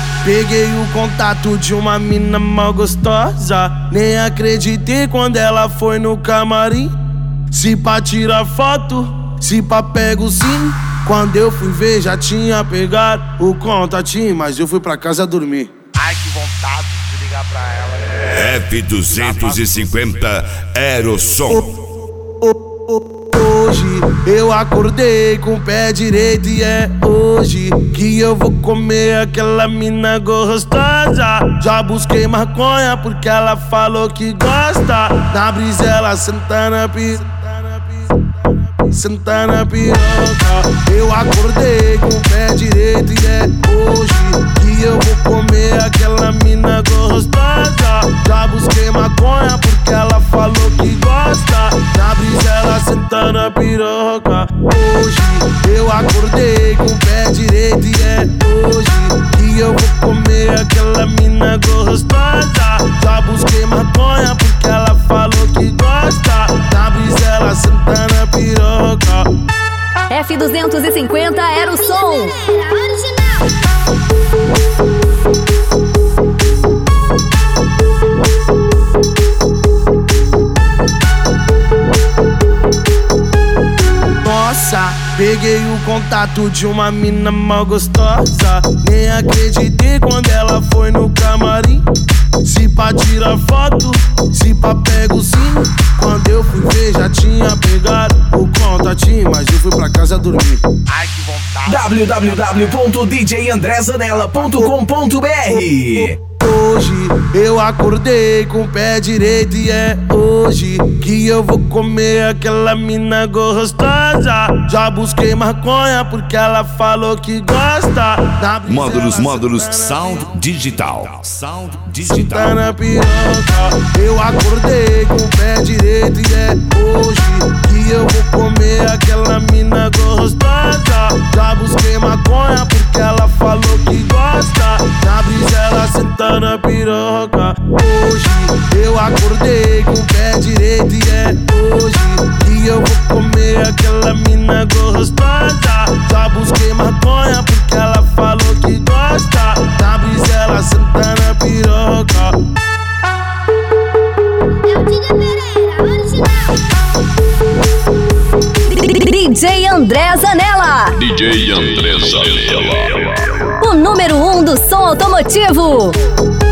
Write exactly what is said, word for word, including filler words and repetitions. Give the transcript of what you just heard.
peguei o contato de uma mina mal gostosa. Nem acreditei quando ela foi no camarim. Se pá tirar foto, se pá pego sim. Quando eu fui ver já tinha pegado o contatinho, mas eu fui pra casa dormir. Ai, que vontade de ligar pra ela. F duzentos e cinquenta Aerosom. Hoje eu acordei com o pé direito e é hoje que eu vou comer aquela mina gostosa. Já busquei maconha porque ela falou que gosta. Na brisa ela senta na piroca, senta na piroca. Eu acordei com o pé direito e é hoje que eu vou comer aquela mina gostosa. Já busquei maconha porque ela falou que gosta. Na brisa ela senta na piroca. Hoje eu acordei com o pé direito e é hoje que eu vou comer aquela mina gostosa. Já busquei maconha porque ela falou que gosta. Na brisa ela senta na piroca. F duzentos e cinquenta era o som. Nossa, peguei o contato de uma mina mal gostosa. Nem acreditei quando ela foi no camarim. Se pá tirar foto, se pá pego sim. Quando eu fui ver já tinha pegado o contatinho, mas eu fui pra casa dormir. Ai, que vontade. w w w ponto d j andré zanella ponto com ponto b r. Hoje eu acordei com o pé direito e é hoje que eu vou comer aquela mina gostosa. Já busquei maconha porque ela falou que gosta. Módulos, módulos, sound digital. Sound digital. Senta na piroca. Eu acordei com o pé direito e é hoje que eu vou comer aquela mina gostosa. Já busquei maconha porque ela falou que gosta. Na brisa ela senta na piroca. Hoje eu acordei com o pé direito e é hoje que eu vou comer aquela mina gostosa. Já busquei maconha porque ela falou que gosta. Na brisa ela senta na piroca. É o Diga Pereira, original. D J André Zanella. D J André Zanella. O número um do som automotivo.